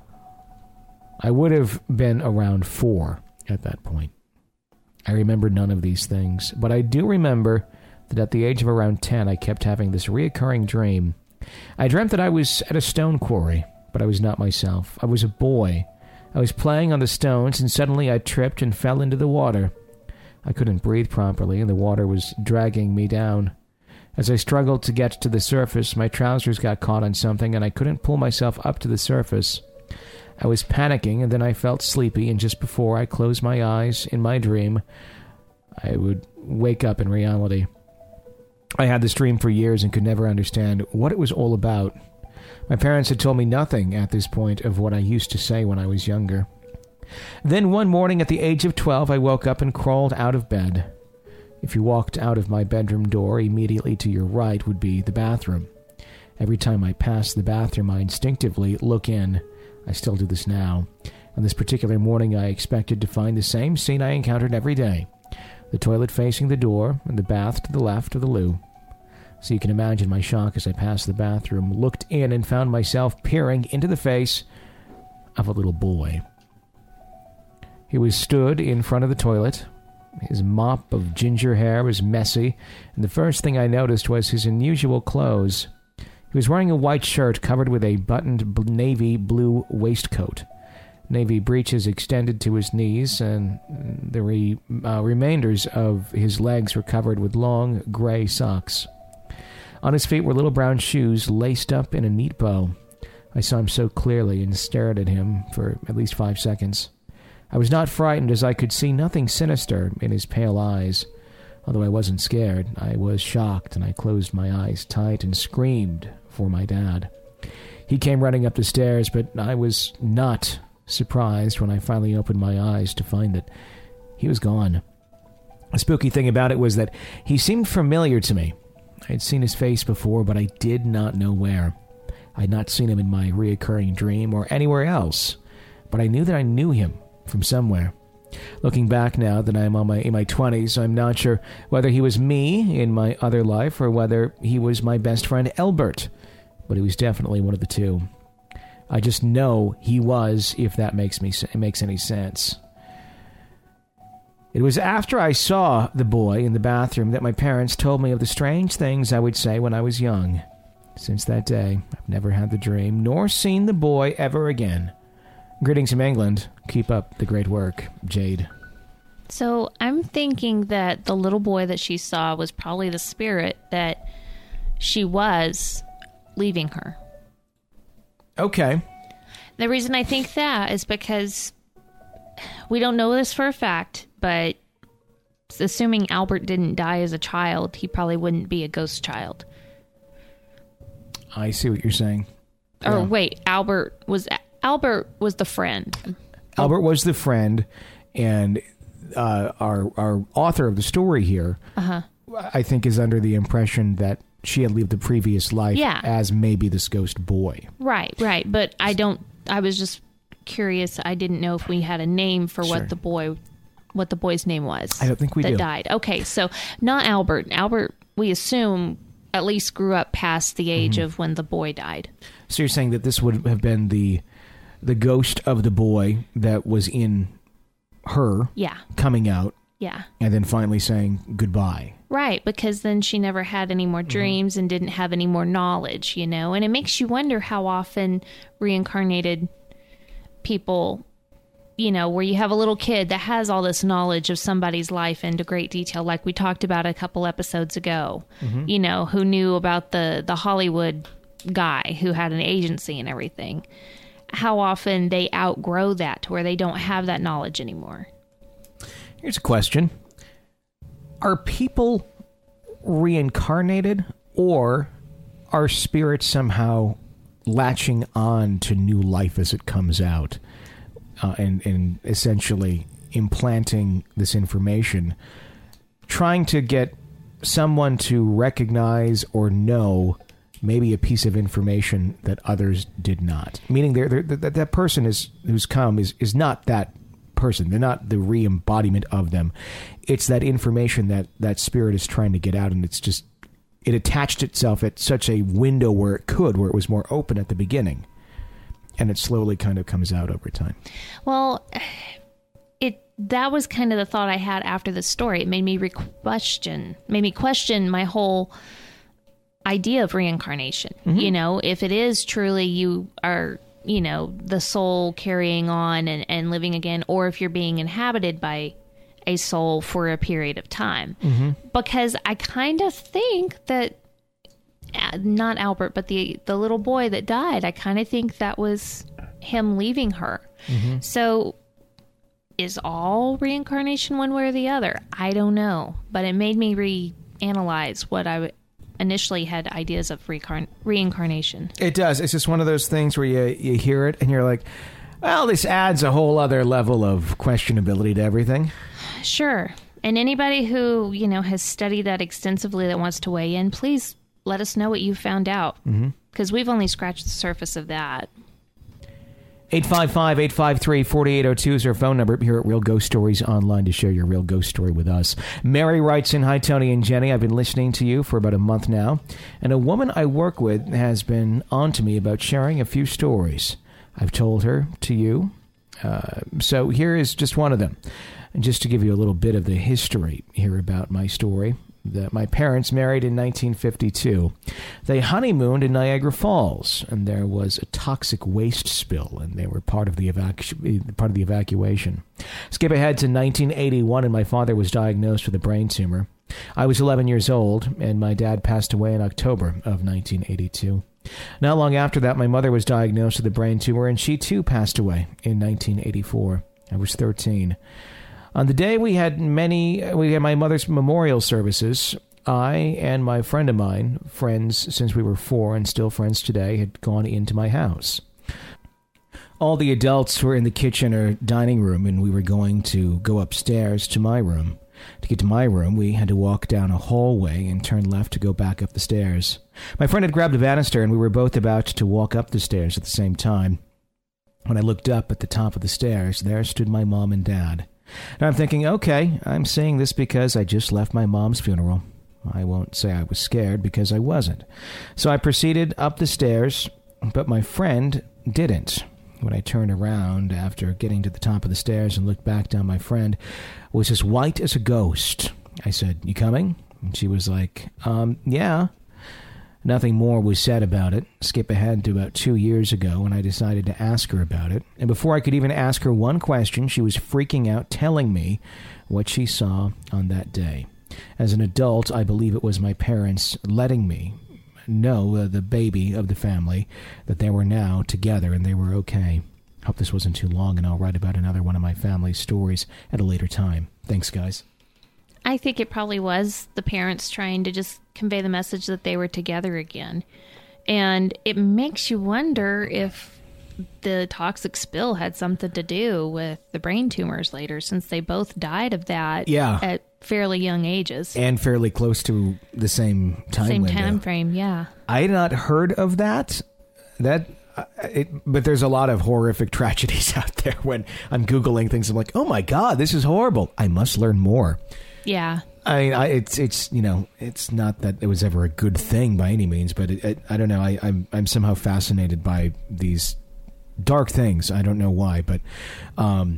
[SPEAKER 1] I would have been around 4 at that point. I remember none of these things, but I do remember that at the age of around 10, I kept having this reoccurring dream. I dreamt that I was at a stone quarry, but I was not myself. I was a boy. I was playing on the stones, and suddenly I tripped and fell into the water. I couldn't breathe properly, and the water was dragging me down. As I struggled to get to the surface, my trousers got caught on something, and I couldn't pull myself up to the surface. I was panicking, and then I felt sleepy, and just before I closed my eyes in my dream, I would wake up in reality. I had this dream for years and could never understand what it was all about. My parents had told me nothing at this point of what I used to say when I was younger. Then one morning at the age of 12, I woke up and crawled out of bed. If you walked out of my bedroom door, immediately to your right would be the bathroom. Every time I passed the bathroom, I instinctively look in. I still do this now. On this particular morning, I expected to find the same scene I encountered every day. The toilet facing the door, and the bath to the left of the loo. So you can imagine my shock as I passed the bathroom, looked in, and found myself peering into the face of a little boy. He was stood in front of the toilet. His mop of ginger hair was messy, and the first thing I noticed was his unusual clothes. He was wearing a white shirt covered with a buttoned navy blue waistcoat. Navy breeches extended to his knees, and the remainders of his legs were covered with long, gray socks. On his feet were little brown shoes laced up in a neat bow. I saw him so clearly and stared at him for at least 5 seconds. I was not frightened, as I could see nothing sinister in his pale eyes. Although I wasn't scared, I was shocked, and I closed my eyes tight and screamed for my dad. He came running up the stairs, but I was not surprised when I finally opened my eyes to find that he was gone. The spooky thing about it was that he seemed familiar to me. I had seen his face before, but I did not know where. I had not seen him in my reoccurring dream or anywhere else, but I knew that I knew him from somewhere. Looking back now that I'm in my 20s, I'm not sure whether he was me in my other life or whether he was my best friend Albert, but he was definitely one of the two. I just know he was, if that makes any sense. It was after I saw the boy in the bathroom that my parents told me of the strange things I would say when I was young. Since that day, I've never had the dream, nor seen the boy ever again. Greetings from England. Keep up the great work, Jade.
[SPEAKER 2] So I'm thinking that the little boy that she saw was probably the spirit that she was leaving her.
[SPEAKER 1] Okay.
[SPEAKER 2] The reason I think that is because we don't know this for a fact, but assuming Albert didn't die as a child, he probably wouldn't be a ghost child.
[SPEAKER 1] I see what you're saying.
[SPEAKER 2] Or
[SPEAKER 1] Yeah.
[SPEAKER 2] wait, Albert was the friend.
[SPEAKER 1] Albert was the friend, and our author of the story here, I think, is under the impression that she had lived the previous life as maybe this ghost boy.
[SPEAKER 2] Right. But I was just curious. I didn't know if we had a name for what the boy's name was.
[SPEAKER 1] I don't think we do.
[SPEAKER 2] That died. Okay, so not Albert. Albert, we assume, at least grew up past the age of when the boy died.
[SPEAKER 1] So you're saying that this would have been the ghost of the boy that was in her coming out and then finally saying goodbye.
[SPEAKER 2] Right, because then she never had any more dreams and didn't have any more knowledge, you know? And it makes you wonder how often reincarnated people, you know, where you have a little kid that has all this knowledge of somebody's life into great detail, like we talked about a couple episodes ago, you know, who knew about the Hollywood guy who had an agency and everything. How often they outgrow that to where they don't have that knowledge anymore.
[SPEAKER 1] Here's a question. Are people reincarnated, or are spirits somehow latching on to new life as it comes out and essentially implanting this information, trying to get someone to recognize or know maybe a piece of information that others did not? Meaning that person who's come is not that person. They're not the re-embodiment of them. It's that information that spirit is trying to get out, and it attached itself at such a window where it was more open at the beginning, and it slowly kind of comes out over time.
[SPEAKER 2] Well, that was kind of the thought I had after the story. It made me question my whole idea of reincarnation. You know, if it is truly you are, you know, the soul carrying on and living again, or if you're being inhabited by a soul for a period of time. Because I kind of think that, not Albert, but the little boy that died, I kind of think that was him leaving her. So is all reincarnation one way or the other? I don't know. But it made me reanalyze what I initially had ideas of reincarnation. It does. It's just one of those things where you hear it and you're like, well, this adds a whole other level of questionability to everything. Sure. And anybody who, you know, has studied that extensively that wants to weigh in, please let us know what you found out. Because we've only scratched the surface of that. 855-853-4802 is our phone number here at Real Ghost Stories Online to share your real ghost story with us. Mary writes in, "Hi, Tony and Jenny. I've been listening to you for about a month now, and a woman I work with has been on to me about sharing a few stories. I've told her to you, so here is just one of them. And just to give you a little bit of the history here about my story, that my parents married in 1952. They honeymooned in Niagara Falls, and there was a toxic waste spill, and they were part of the evacuation. Skip ahead to 1981, and my father was diagnosed with a brain tumor. I was 11 years old, and my dad passed away in October of 1982. Not long after that, my mother was diagnosed with a brain tumor, and she too passed away in 1984. I was 13. On the day we had my mother's memorial services, I and my friend of mine, friends since we were 4 and still friends today, had gone into my house. All the adults were in the kitchen or dining room, and we were going to go upstairs to my room. To get to my room, we had to walk down a hallway and turn left to go back up the stairs. My friend had grabbed a banister, and we were both about to walk up the stairs at the same time. When I looked up at the top of the stairs, there stood my mom and dad. And I'm thinking, okay, I'm saying this because I just left my mom's funeral. I won't say I was scared because I wasn't. So I proceeded up the stairs, but my friend didn't. When I turned around after getting to the top of the stairs and looked back down, my friend was as white as a ghost. I said, "You coming?" And she was like, yeah. Nothing more was said about it. Skip ahead to about 2 years ago when I decided to ask her about it. And before I could even ask her one question, she was freaking out, telling me what she saw on that day. As an adult, I believe it was my parents letting me
[SPEAKER 1] know, the baby of the family, that they were now together and they were okay. Hope this wasn't too long, and I'll write about another one of my family's stories at a later time. Thanks, guys.
[SPEAKER 2] I think it probably was the parents trying to just convey the message that they were together again. And it makes you wonder if the toxic spill had something to do with the brain tumors later, since they both died of that at fairly young ages.
[SPEAKER 1] And fairly close to the same time window.
[SPEAKER 2] Time frame, yeah.
[SPEAKER 1] I had not heard of that. But there's a lot of horrific tragedies out there. When I'm Googling things, I'm like, oh my God, this is horrible. I must learn more.
[SPEAKER 2] Yeah.
[SPEAKER 1] It's not that it was ever a good thing by any means, but I don't know. I'm somehow fascinated by these dark things. I don't know why, but and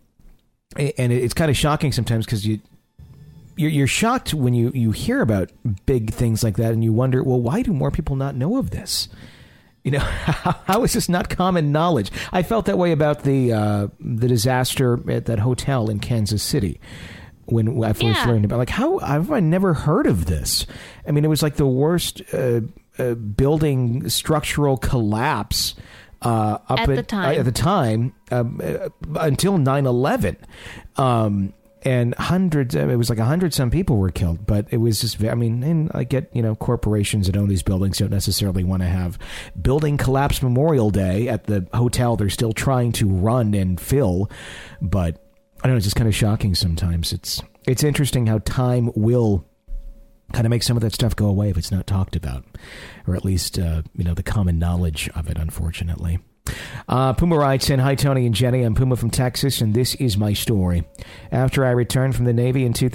[SPEAKER 1] it's kind of shocking sometimes, because you're shocked when you hear about big things like that, and you wonder, well, why do more people not know of this? You know, how is this not common knowledge? I felt that way about the disaster at that hotel in Kansas City when I first learned about. Like, how have I never heard of this? I mean, it was like the worst building structural collapse at the time until 9/11. And hundreds, it was like 100 some people were killed, but it was just, I mean, and I get, corporations that own these buildings don't necessarily want to have Building Collapse Memorial Day at the hotel they're still trying to run and fill. But I don't know, it's just kind of shocking sometimes. It's interesting how time will kind of make some of that stuff go away if it's not talked about, or at least, the common knowledge of it, unfortunately. Puma writes in, hi, Tony and Jenny. I'm Puma from Texas, and this is my story. After I returned from the Navy in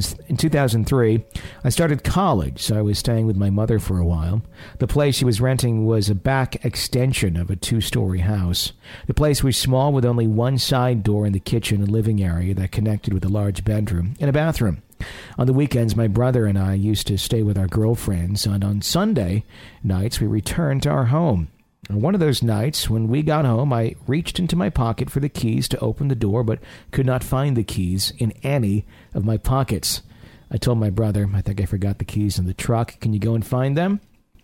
[SPEAKER 1] 2003, I started college, so I was staying with my mother for a while. The place she was renting was a back extension of a 2-story house. The place was small, with only one side door in the kitchen and living area that connected with a large bedroom and a bathroom. On the weekends, my brother and I used to stay with our girlfriends, and on Sunday nights, we returned to our home. On one of those nights, when we got home, I reached into my pocket for the keys to open the door, but could not find the keys in any of my pockets. I told my brother, I think I forgot the keys in the truck. Can you go and find them?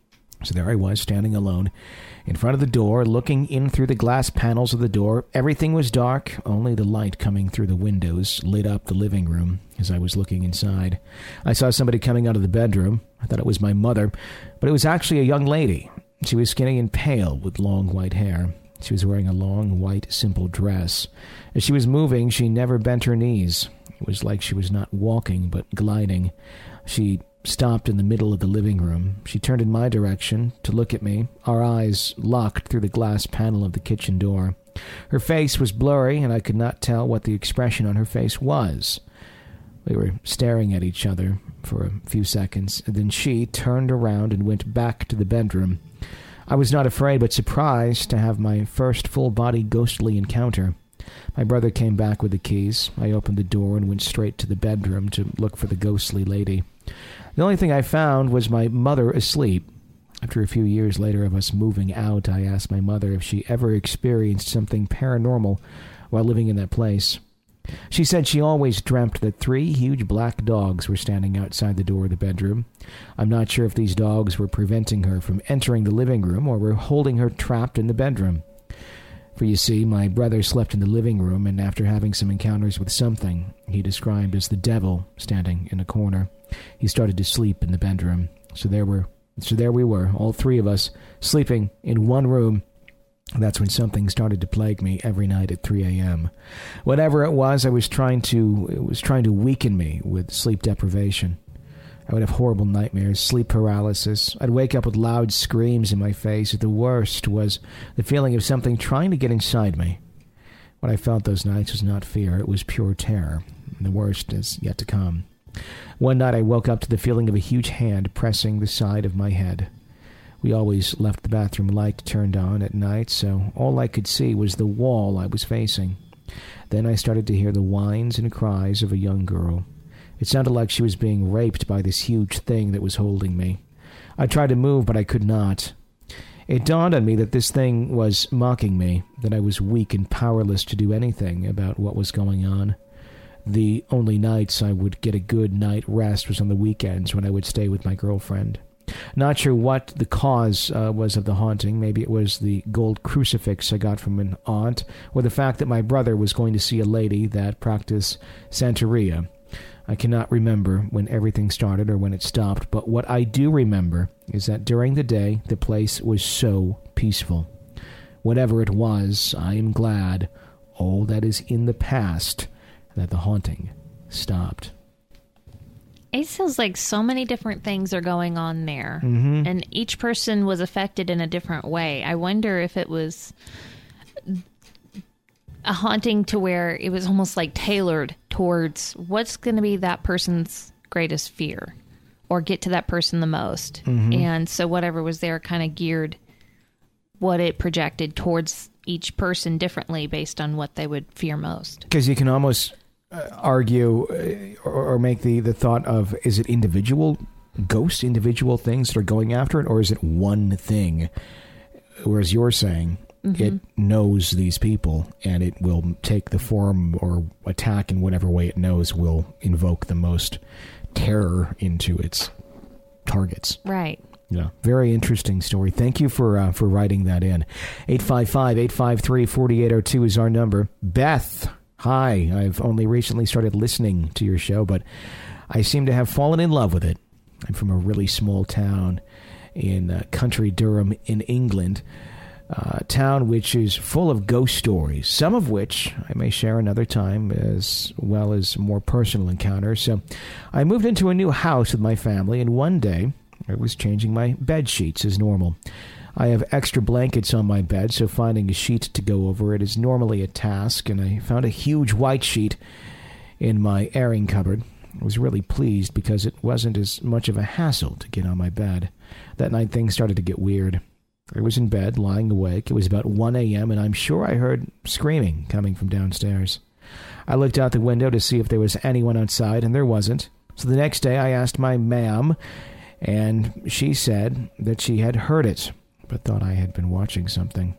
[SPEAKER 1] So there I was, standing alone in front of the door, looking in through the glass panels of the door. Everything was dark. Only the light coming through the windows lit up the living room as I was looking inside. I saw somebody coming out of the bedroom. I thought it was my mother, but it was actually a young lady. She was skinny and pale with long white hair. She was wearing a long, white, simple dress. As she was moving, she never bent her knees. It was like she was not walking, but gliding. She stopped in the middle of the living room. She turned in my direction to look at me, our eyes locked through the glass panel of the kitchen door. Her face was blurry, and I could not tell what the expression on her face was. We were staring at each other for a few seconds, and then she turned around and went back to the bedroom. I was not afraid, but surprised to have my first full-body ghostly encounter. My brother came back with the keys. I opened the door and went straight to the bedroom to look for the ghostly lady. The only thing I found was my mother asleep. After a few years later of us moving out, I asked my mother if she ever experienced something paranormal while living in that place. She said she always dreamt that 3 huge black dogs were standing outside the door of the bedroom. I'm not sure if these dogs were preventing her from entering the living room or were holding her trapped in the bedroom. For you see, my brother slept in the living room, and after having some encounters with something he described as the devil standing in a corner, he started to sleep in the bedroom. So there we were, all 3 of us, sleeping in one room. That's when something started to plague me every night at 3 a.m. Whatever it was trying to weaken me with sleep deprivation. I would have horrible nightmares, sleep paralysis. I'd wake up with loud screams in my face. The worst was the feeling of something trying to get inside me. What I felt those nights was not fear, it was pure terror. And the worst is yet to come. One night I woke up to the feeling of a huge hand pressing the side of my head. We always left the bathroom light turned on at night, so all I could see was the wall I was facing. Then I started to hear the whines and cries of a young girl. It sounded like she was being raped by this huge thing that was holding me. I tried to move, but I could not. It dawned on me that this thing was mocking me, that I was weak and powerless to do anything about what was going on. The only nights I would get a good night rest was on the weekends when I would stay with my girlfriend. Not sure what the cause was of the haunting. Maybe it was the gold crucifix I got from an aunt, or the fact that my brother was going to see a lady that practiced Santeria. I cannot remember when everything started or when it stopped, but what I do remember is that during the day, the place was so peaceful. Whatever it was, I am glad all that is in the past that the haunting stopped.
[SPEAKER 2] It feels like so many different things are going on there, and each person was affected in a different way. I wonder if it was a haunting to where it was almost like tailored towards what's going to be that person's greatest fear or get to that person the most. And so whatever was there kind of geared what it projected towards each person differently based on what they would fear most.
[SPEAKER 1] Because you can almost argue or make the thought of, is it individual ghosts, individual things that are going after it, or is it one thing? Whereas you're saying it knows these people and it will take the form or attack in whatever way it knows will invoke the most terror into its targets.
[SPEAKER 2] Right.
[SPEAKER 1] Yeah, very interesting story. Thank you for writing that in. 855-853-4802 is our number. Beth, hi. I've only recently started listening to your show, but I seem to have fallen in love with it. I'm from a really small town in country Durham in England, a town which is full of ghost stories, some of which I may share another time, as well as more personal encounters. So I moved into a new house with my family, and one day I was changing my bed sheets as normal. I have extra blankets on my bed, so finding a sheet to go over it is normally a task, and I found a huge white sheet in my airing cupboard. I was really pleased because it wasn't as much of a hassle to get on my bed. That night things started to get weird. I was in bed, lying awake. It was about 1 a.m., and I'm sure I heard screaming coming from downstairs. I looked out the window to see if there was anyone outside, and there wasn't. So the next day I asked my ma'am, and she said that she had heard it, but thought I had been watching something.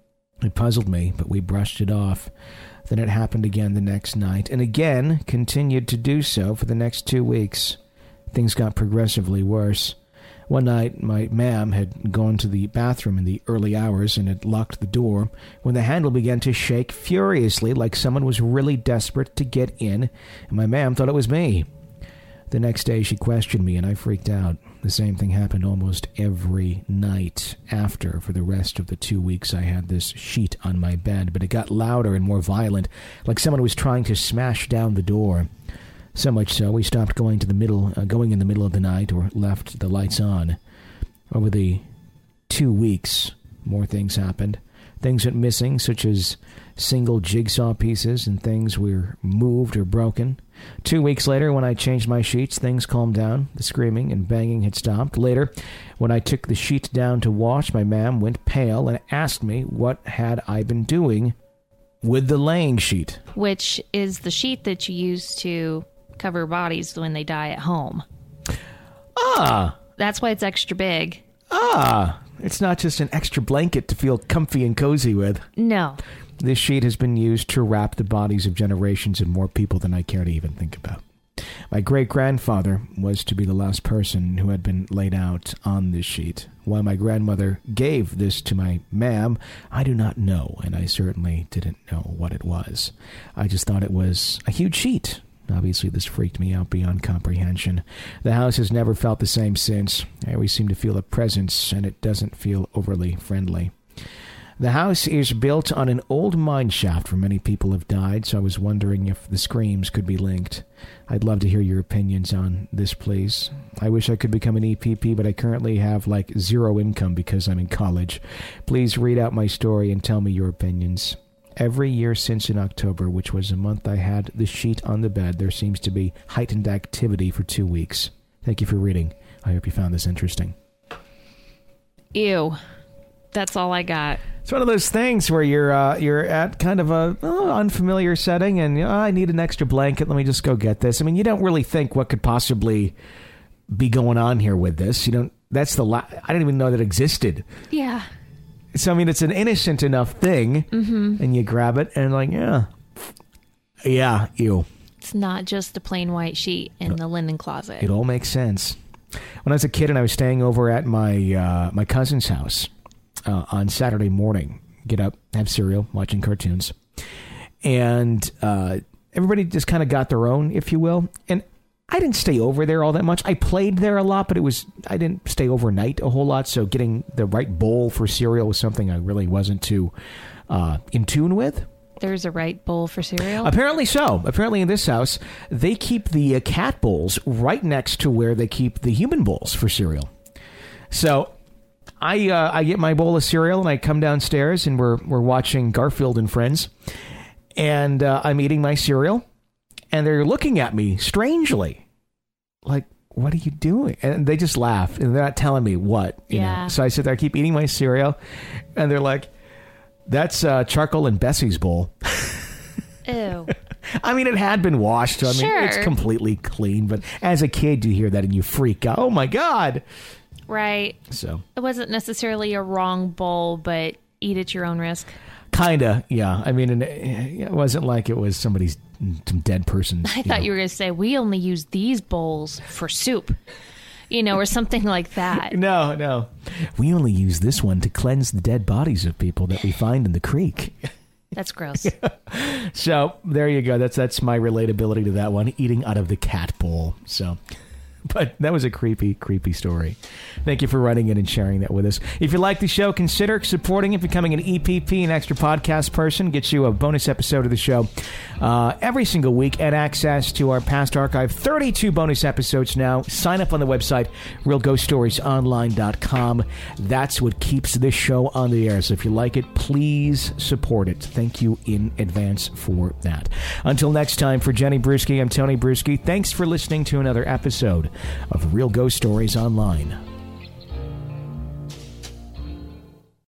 [SPEAKER 1] It puzzled me, but we brushed it off. Then it happened again the next night, and again continued to do so for the next 2 weeks. Things got progressively worse. One night, my ma'am had gone to the bathroom in the early hours and had locked the door when the handle began to shake furiously like someone was really desperate to get in, and my ma'am thought it was me. The next day, she questioned me, and I freaked out. The same thing happened almost every night after for the rest of the 2 weeks I had this sheet on my bed, but it got louder and more violent, like someone was trying to smash down the door. So much so, we stopped going in the middle of the night or left the lights on. Over the 2 weeks, more things happened. Things went missing, such as single jigsaw pieces, and things were moved or broken. 2 weeks later, when I changed my sheets, things calmed down. The screaming and banging had stopped. Later, when I took the sheet down to wash, my ma'am went pale and asked me what had I been doing with the laying sheet.
[SPEAKER 2] Which is the sheet that you use to cover bodies when they die at home. That's why it's extra big.
[SPEAKER 1] It's not just an extra blanket to feel comfy and cozy with.
[SPEAKER 2] No.
[SPEAKER 1] This sheet has been used to wrap the bodies of generations and more people than I care to even think about. My great-grandfather was to be the last person who had been laid out on this sheet. Why my grandmother gave this to my ma'am, I do not know, and I certainly didn't know what it was. I just thought it was a huge sheet. Obviously, this freaked me out beyond comprehension. The house has never felt the same since. I always seem to feel a presence, and it doesn't feel overly friendly. The house is built on an old mine shaft where many people have died, so I was wondering if the screams could be linked. I'd love to hear your opinions on this, please. I wish I could become an EPP, but I currently have like zero income because I'm in college. Please read out my story and tell me your opinions. Every year since in October, which was a month I had the sheet on the bed, there seems to be heightened activity for 2 weeks. Thank you for reading. I hope you found this interesting.
[SPEAKER 2] Ew. That's all I got.
[SPEAKER 1] It's one of those things where you're at kind of a unfamiliar setting, and I need an extra blanket. Let me just go get this. I mean, you don't really think what could possibly be going on here with this. You don't. That's I didn't even know that existed.
[SPEAKER 2] Yeah.
[SPEAKER 1] So I mean, it's an innocent enough thing, and you grab it, and like, yeah, ew.
[SPEAKER 2] It's not just a plain white sheet in the linen closet.
[SPEAKER 1] It all makes sense. when I was a kid and I was staying over at my my cousin's house on Saturday morning. Get up, have cereal, watching cartoons. And everybody just kind of got their own, if you will. And I didn't stay over there all that much. I played there a lot, but I didn't stay overnight a whole lot. So getting the right bowl for cereal was something I really wasn't too in tune with.
[SPEAKER 2] There's a right bowl for cereal?
[SPEAKER 1] Apparently so. Apparently in this house, they keep the cat bowls right next to where they keep the human bowls for cereal. So I get my bowl of cereal and I come downstairs and we're watching Garfield and Friends. And I'm eating my cereal. And they're looking at me strangely, like, what are you doing? And they just laugh, and they're not telling me what. You know? So I sit there, I keep eating my cereal, and they're like, that's Charcoal and Bessie's bowl.
[SPEAKER 2] Ew.
[SPEAKER 1] I mean, it had been washed, so I mean,
[SPEAKER 2] Sure.
[SPEAKER 1] it's completely clean. But as a kid, you hear that and you freak out. Oh, my God.
[SPEAKER 2] Right.
[SPEAKER 1] So
[SPEAKER 2] It wasn't necessarily a wrong bowl, but eat at your own risk.
[SPEAKER 1] Kinda, yeah. I mean, it wasn't like it was some dead person.
[SPEAKER 2] I thought you were going to say, we only use these bowls for soup, or something like that.
[SPEAKER 1] No. We only use this one to cleanse the dead bodies of people that we find in the creek.
[SPEAKER 2] That's gross.
[SPEAKER 1] So there you go. That's my relatability to that one, eating out of the cat bowl. So... But that was a creepy, creepy story. Thank you for writing in and sharing that with us. If you like the show, consider supporting it, becoming an EPP, an extra podcast person. Gets you a bonus episode of the show every single week and access to our past archive. 32 bonus episodes now. Sign up on the website, realghoststoriesonline.com. That's what keeps this show on the air. So if you like it, please support it. Thank you in advance for that. Until next time, for Jenny Bruschi, I'm Tony Bruschi. Thanks for listening to another episode of Real Ghost Stories Online.